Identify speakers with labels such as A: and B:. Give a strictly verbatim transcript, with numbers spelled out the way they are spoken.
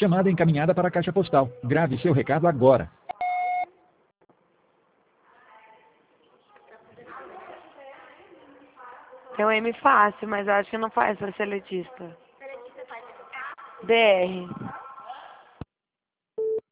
A: Chamada encaminhada para a caixa postal. Grave seu recado agora.
B: Tem um M fácil, mas eu acho que não faz para ser letista. D R.